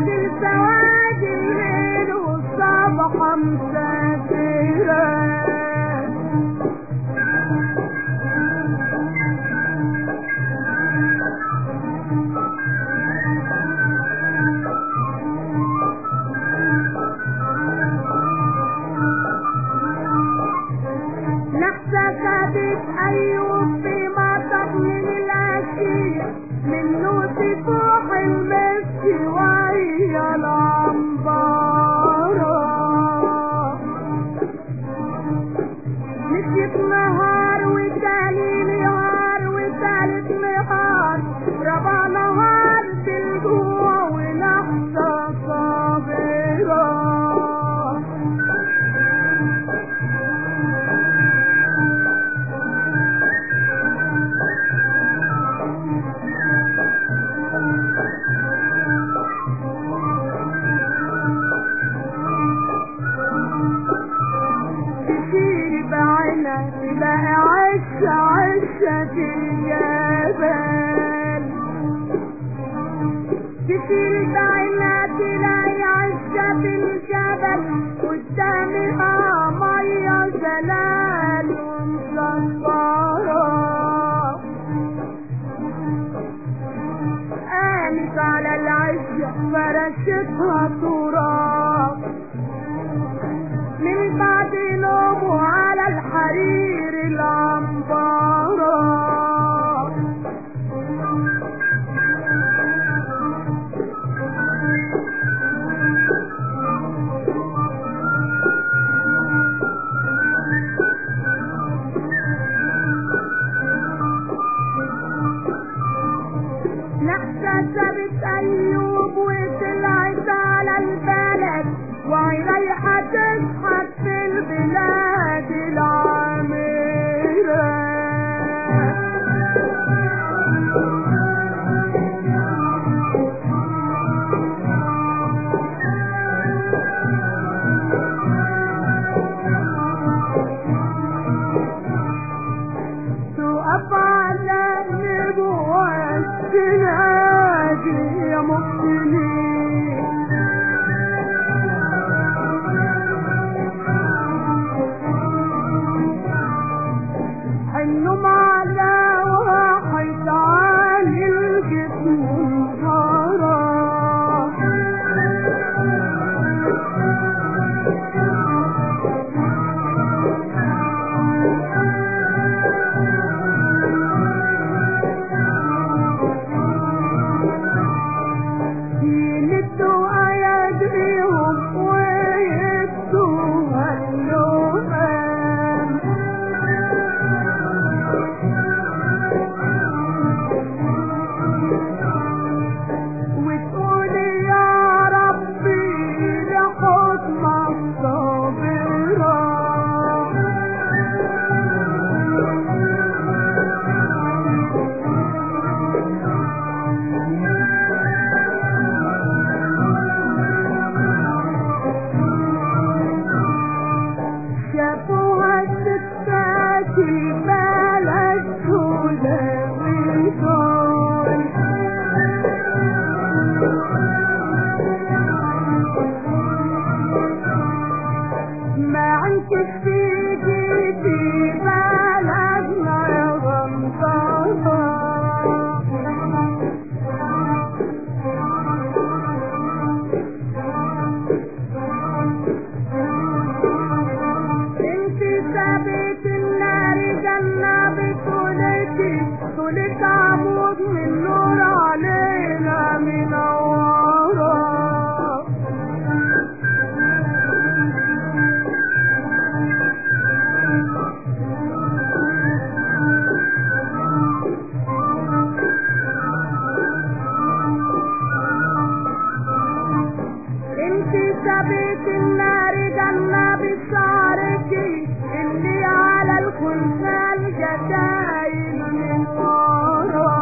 سواد الليل والصبح مسافرة. سابت أيوب في مطب من الأشياء منه تفوح المسك ويا العنبارة. مشيت نهار وتاني نهار وتالت نهار ربع نهار بالجوع ولحظة صابرة. تلاقي عشة الجبل تشيل بعينها تلاقي عشة الجبل قدامها مية زلال ومصفرة. قامت على العشة فرشتها تراب من بعد نومه على الحرير العنبارة. سابت أيوب وطلعت على البلد وعليها تضحك في البلاد العامرة. تقف على النبوة تنادي يا مسلمين حنوا على واحد عالي الجسم انهارا. يمدوا ايديهم ويدوها اللوم وتقولي يا ربي لحكمك صابرة. شافوها الستات البلد تلاوي دول ما عنكش فيكي في بلدنا يا غنطاطة. سابت النار جنة بطولتي طولت عمود من نور علينا منورة. انتي سابت النار جنة بشعركي اللي على الخلفان جدايل من ورا.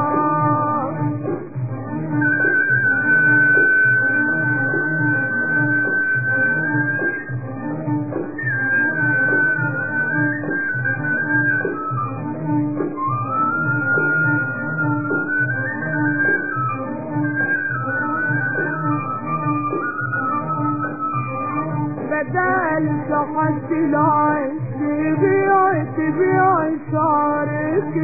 بدل شحت العيش تبيع شعرك،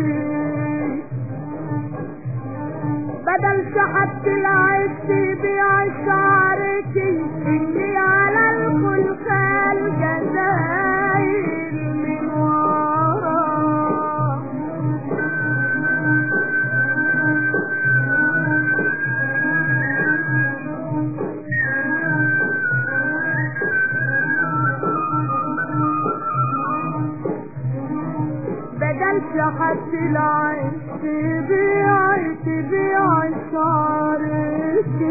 بدل شحت العيش تبيع شعرك اللي على الخلخال جزاير من وراه. بدل شحت العيش تبيع شعرك،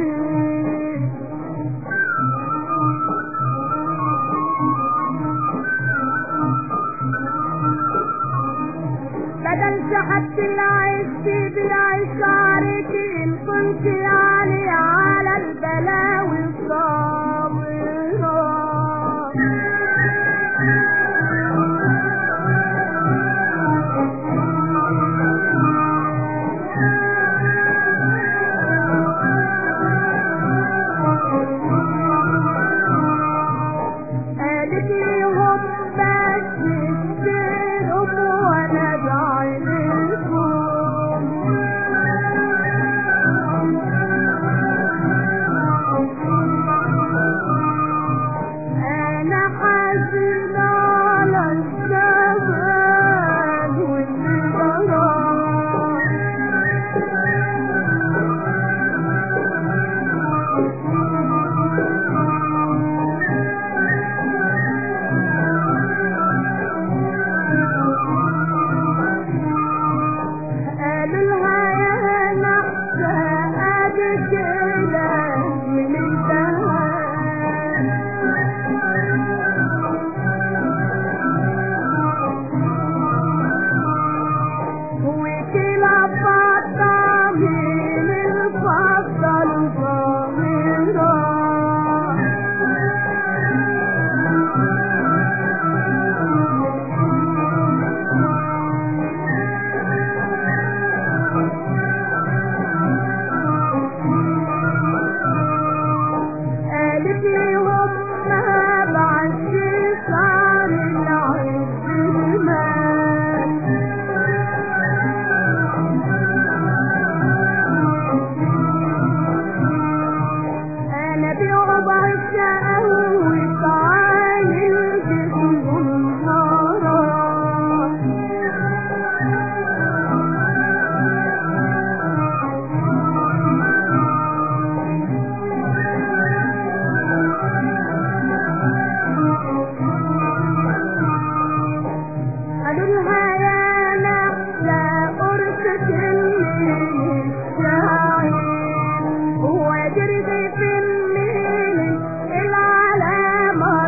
بدل شحت العيش تبيع شعرك ان كنت يعني على البلاوي الصابرة. قالت ليهم بس اشتروا وانا بعينكم، انا حزينة على الزمان واللي جراه. قالوا لها يا نحسة ادي كده من الزمان، وكلا فضة من الفضة الظاهرة. قالت ليهم ما بعش شعر العز المال، انا بربع الشقة وتعالي الجسم النهارات. قالوا لها يا نحسة قرصة الليل الشاعر، وقدرت في الليل العلامة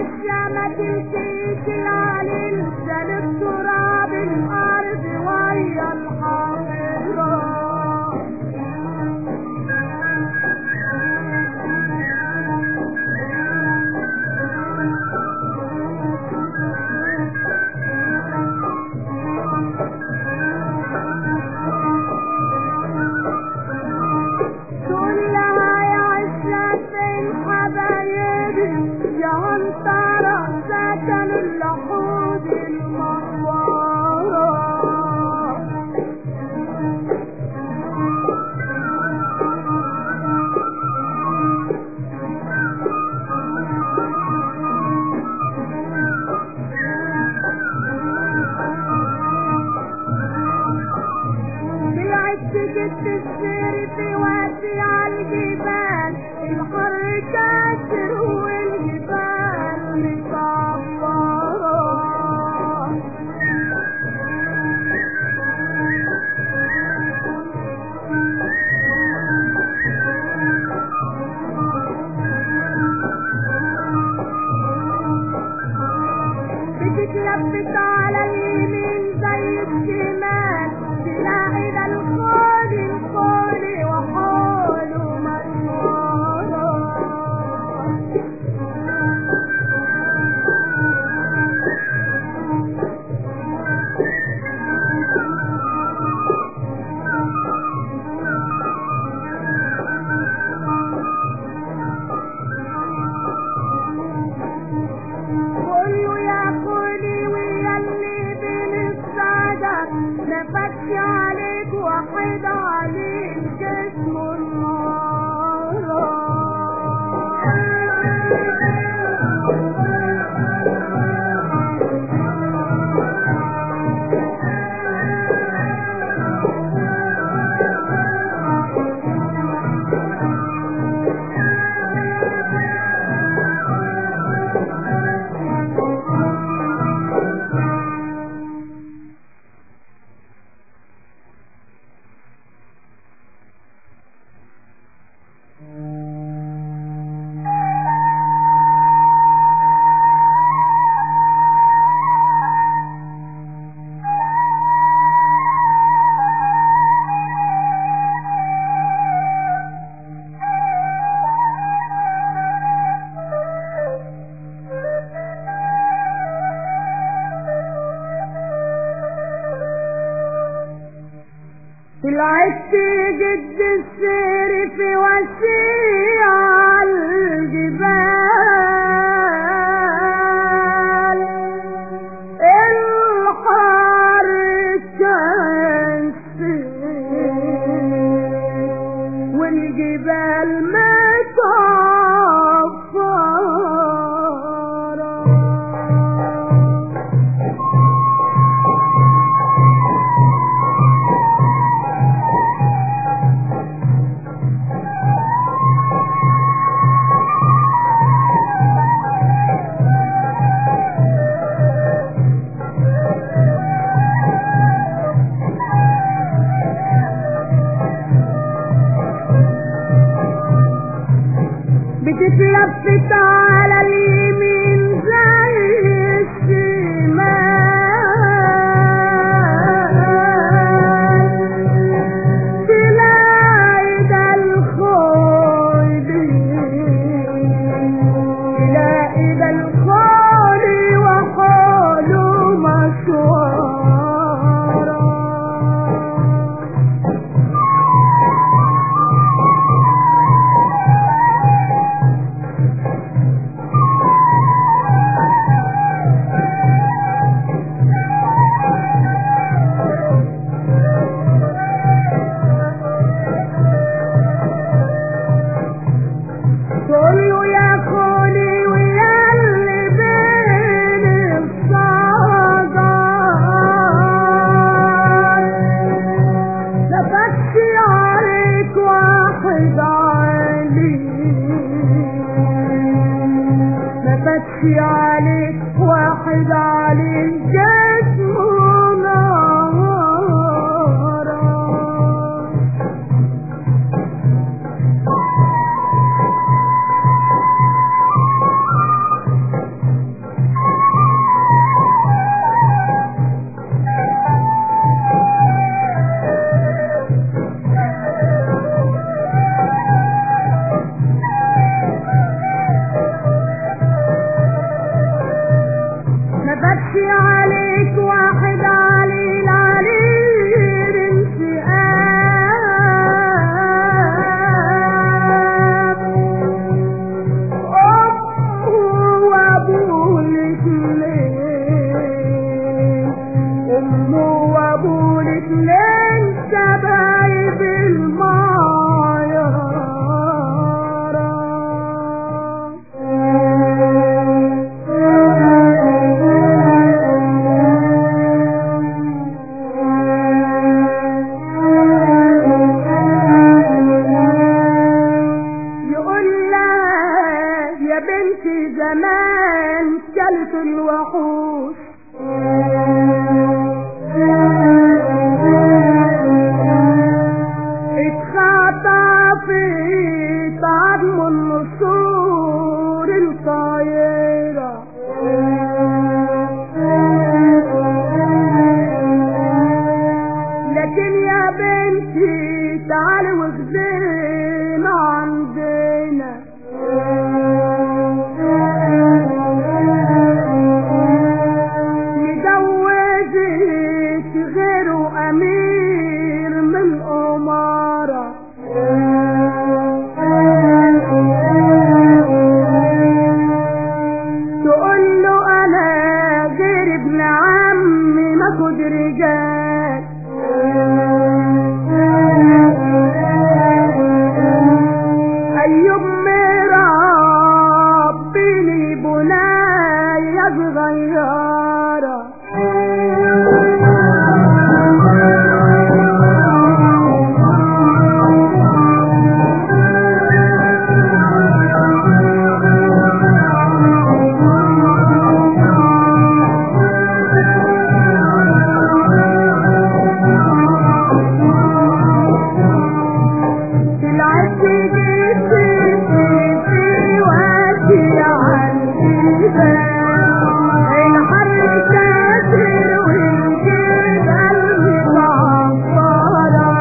عشة ما تمشيش العليل زاد التراب الأرض ويا الحافرة كلها يا عشة فين حبايبي يا هنطرة سكن اللحود المنورة طلعت جبت السير في وادي عالجبال الحر كاسر والجبال مصفرة بتتلفت على اليمين زي الشمال تلاقي ده الخول وحوله مسمارة كله ياكلي وياللي بين الصدر نفتش عليك واحد عليك جسمه النهارة طلعت جد السير في وسيع الجبال الحر كان والجبال متعفرة بتتلفت على اليمين زي الشمال تلاقي ده الخول تلاقي ده الخول وحوله مشوارة كله ياكلي وياللي بين الصدر نفتش عليك واحد عليك نفتش عليك واحد عليك جسمه نهارة ببكي عليك واحد عليل عليل انتقام أمه وأبوه الاتنين أمه وأبوه الاتنين شبايب المعيارة يقول لها يا بنتي زمان كلت الوحوش اتخطفت عظم النسور الطايرة لكن يا بنتي تعالي واخدينا عندنا نجوزك غيره امير من الامارة تقول له انا غير ابن عمي ماخد رجال ايوب مربيني بناية صغيرة طلعت جيتي في وادي عن الباب الحر كاتر والجبال متعطرة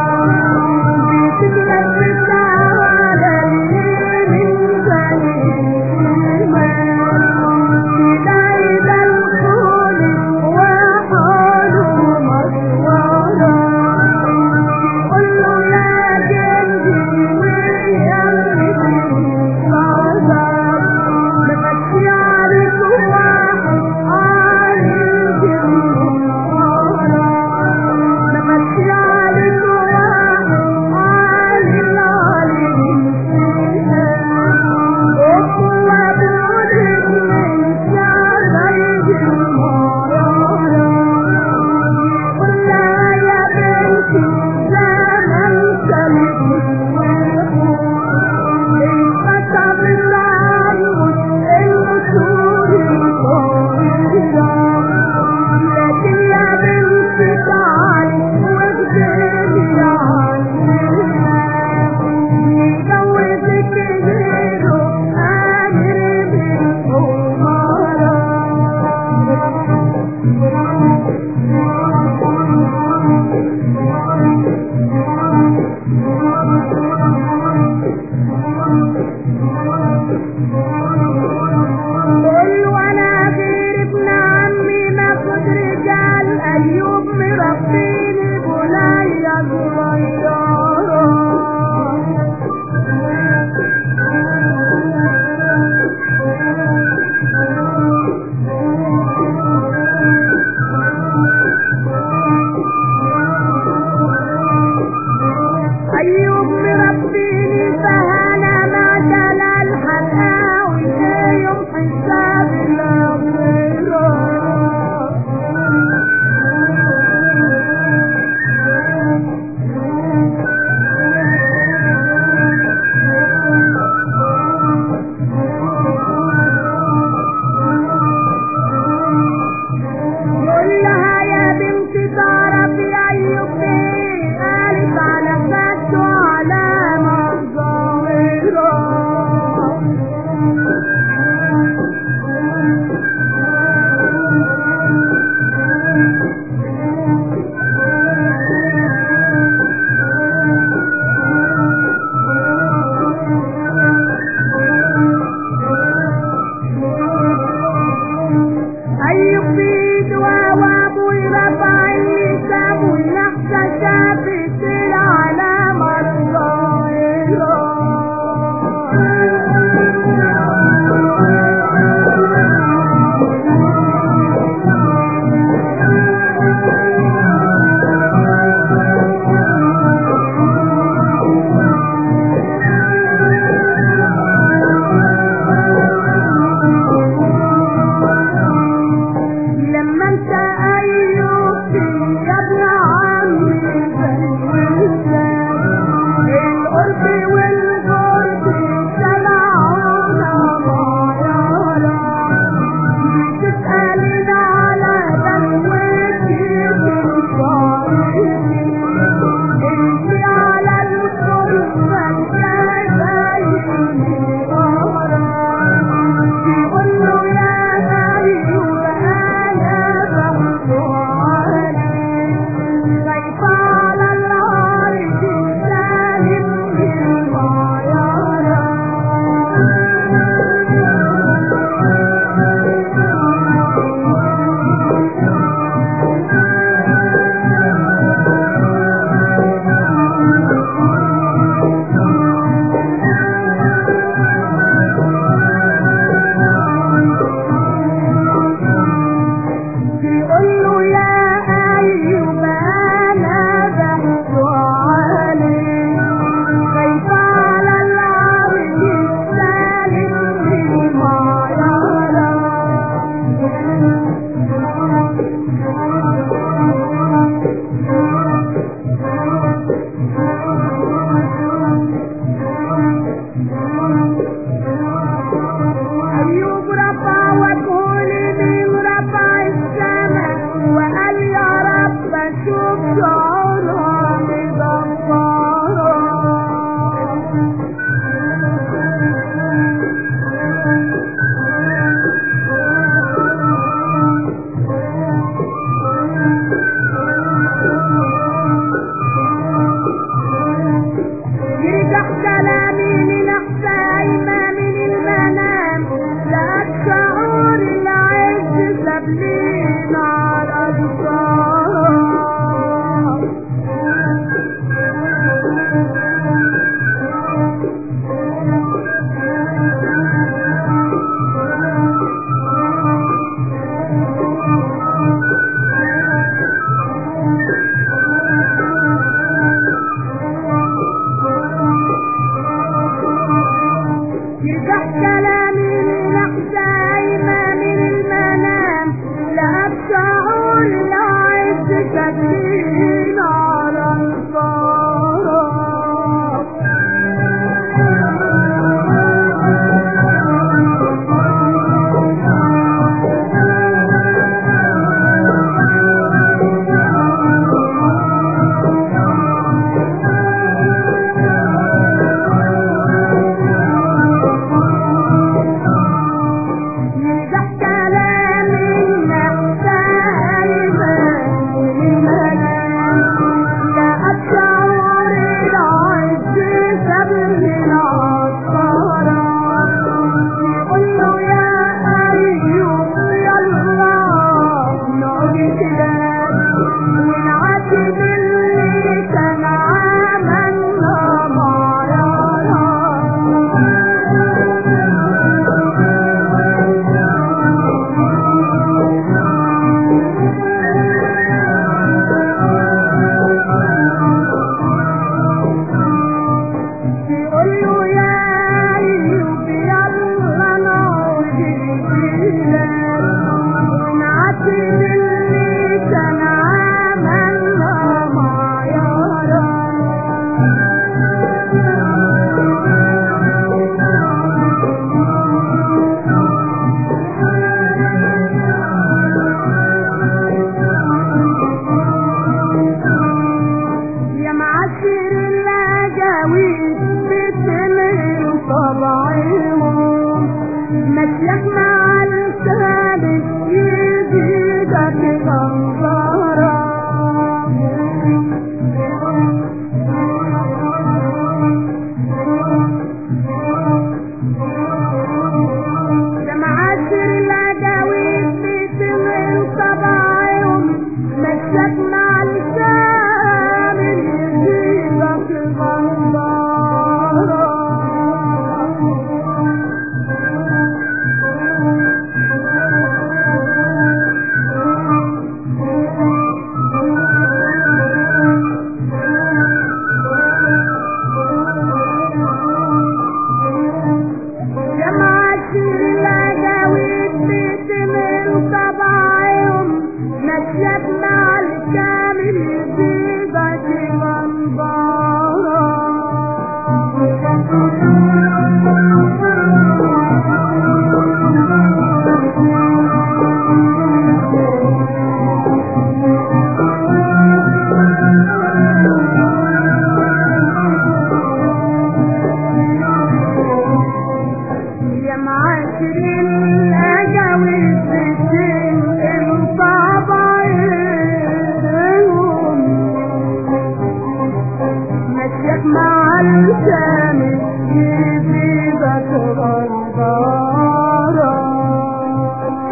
بتتلبس على اليمين زي الشمال تلاقي ده الكل وحاله مسورة تقول له يا جندي ويا نبكي عليك واحد عليك المنورة نبكي عليك واحد عليك وابولك من شعبك المرارة قل لها يا بنتي زمن سلك انقطع بالعنقود النسور الطويلة لكن يا بنتي تعالي واخديني عننا نجوزك غيره امير بالامارة قل وانا غير ابن عمي ماخد رجال ايوب مربيني بناية صغيرة ايوب مربيني فهنا ما جلال حتاوي يوم حساب الاخرة يقول لها يا بنتي تعرفي ايوب ايه قالت على خده علامة ظاهرة أيوب في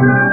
الظاهرة